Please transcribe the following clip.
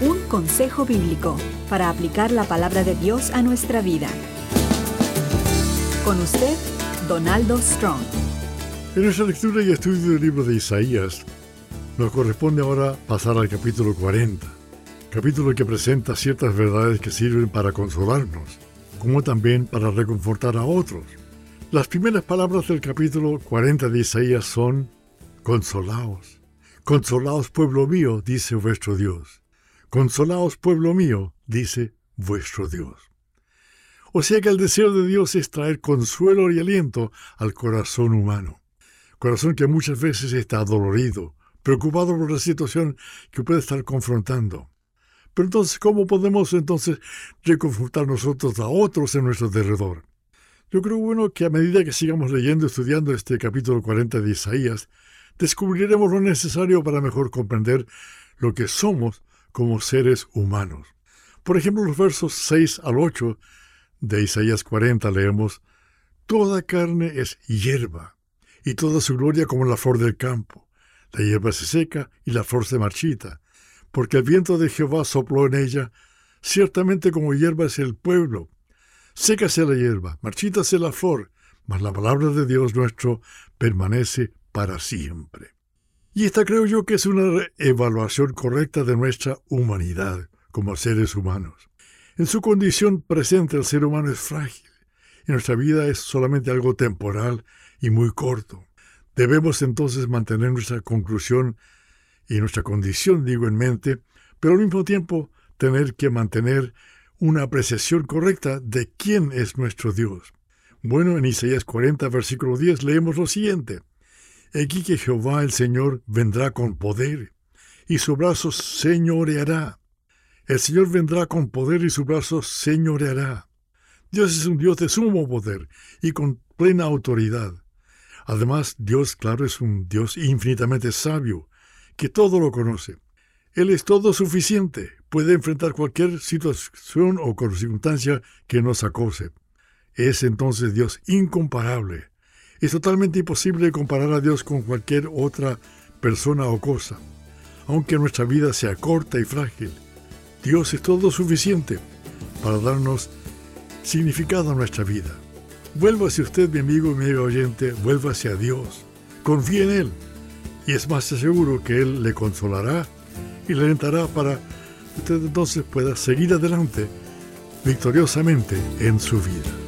Un consejo bíblico para aplicar la palabra de Dios a nuestra vida. Con usted, Donaldo Strong. En nuestra lectura y estudio del libro de Isaías, nos corresponde ahora pasar al capítulo 40, capítulo que presenta ciertas verdades que sirven para consolarnos, como también para reconfortar a otros. Las primeras palabras del capítulo 40 de Isaías son: consolaos. Consolaos, pueblo mío, dice vuestro Dios. Consolaos, pueblo mío, dice vuestro Dios. O sea que el deseo de Dios es traer consuelo y aliento al corazón humano. Corazón que muchas veces está dolorido, preocupado por la situación que puede estar confrontando. Pero entonces, ¿cómo podemos reconfortar nosotros a otros en nuestro derredor? Yo creo, que a medida que sigamos leyendo y estudiando este capítulo 40 de Isaías, descubriremos lo necesario para mejor comprender lo que somos como seres humanos. Por ejemplo, los versos 6 al 8 de Isaías 40 leemos: toda carne es hierba, y toda su gloria como la flor del campo. La hierba se seca y la flor se marchita, porque el viento de Jehová sopló en ella. Ciertamente como hierba es el pueblo. Sécase la hierba, marchítase la flor, mas la palabra de Dios nuestro permanece para siempre. Y esta creo yo que es una evaluación correcta de nuestra humanidad como seres humanos. En su condición presente el ser humano es frágil, y nuestra vida es solamente algo temporal y muy corto. Debemos entonces mantener nuestra conclusión y nuestra condición, en mente, pero al mismo tiempo tener que mantener una apreciación correcta de quién es nuestro Dios. Bueno, en Isaías 40, versículo 10, leemos lo siguiente: aquí que Jehová el Señor vendrá con poder, y su brazo señoreará. El Señor vendrá con poder y su brazo señoreará. Dios es un Dios de sumo poder y con plena autoridad. Además, Dios, claro, es un Dios infinitamente sabio, que todo lo conoce. Él es todo suficiente, puede enfrentar cualquier situación o circunstancia que nos acose. Es entonces Dios incomparable. Es totalmente imposible comparar a Dios con cualquier otra persona o cosa. Aunque nuestra vida sea corta y frágil, Dios es todo suficiente para darnos significado a nuestra vida. Vuélvase usted, mi amigo y mi amiga oyente, vuélvase a Dios. Confíe en Él. Y es más seguro que Él le consolará y le alentará para que usted entonces pueda seguir adelante victoriosamente en su vida.